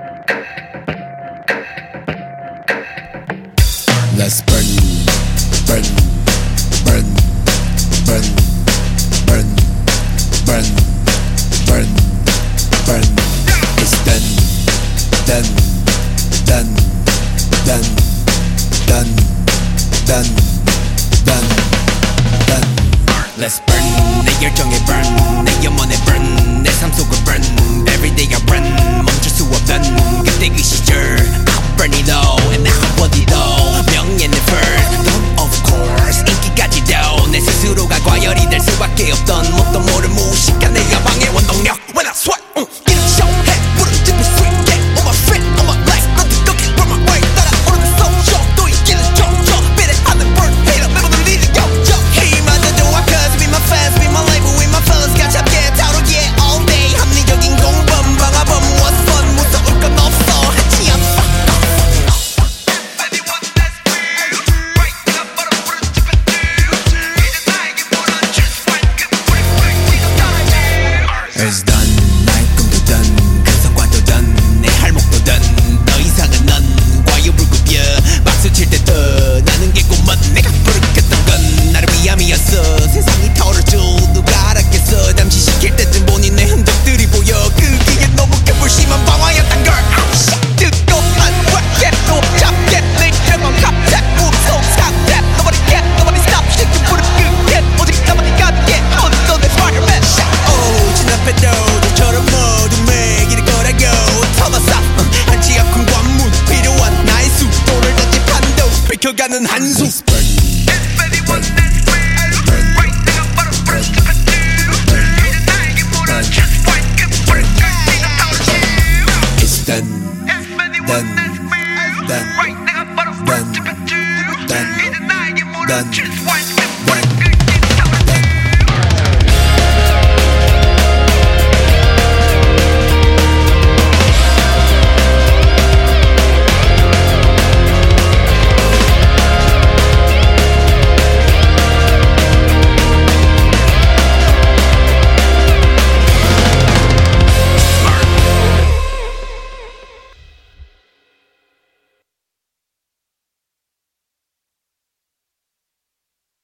Let's burn, burn, burn, burn, burn, burn, burn, burn. It's done, done, done, done, done, done, done, done. Let's burn. 내 열정에 burn, 내 영혼에 burn, 내 삶 속을 burn. Everyday I run, 멈출 수 없던 그때 그 시절. I'll burn it all and I'll put it all. 명예는 first, of course. 인기까지도 내 스스로가 과열이 될 수밖에 없던 뭣도 모를 무식한 내 야망의 원동력. When I sweat, 이런 쇼해 부르짖고 sweet, yeah. On my feet, on my legs, 넌 뜨겁게 run my way. 따라오르는 social, 또 이기는 종종 비례하는 burn, hater 매번 울리는 역적. 힘마저 좋아 cause be my fans, be my label, with my fellas 같이 함께 타오르 yeah all day. 합리적인 공범, 방화범, what's fun, 무서울 건 없어 한치 않아. It's done, 나의 꿈도 done, 그 성과도 done, 내 할목도 done. 더 이상은 넌 과유불급이야. 박수 칠 때 떠 나는 게 꿈만 내가 부르겠던 건 나를 위함이었어. 세상이 타오르죠 누가 알았겠어. 잠시 시킬 때쯤 보니 내 흔적들이 보여. 그게 너무 개불심한 방황이었단 걸. 듣고 안 왔겠도 잡게 내 혈관 갑작 무서운 상태. Nobody get, nobody stop 시kin 불을 끄게 오직 나만이 가게 넌 내 Spider-Man. 진압해도 저처럼 모두 매기를 거라고 터마사 한치 아픈 관문 필요한 나의 수도를 단집한도 뺏겨가는 한숨. It's done, done, done, done, done, done, done.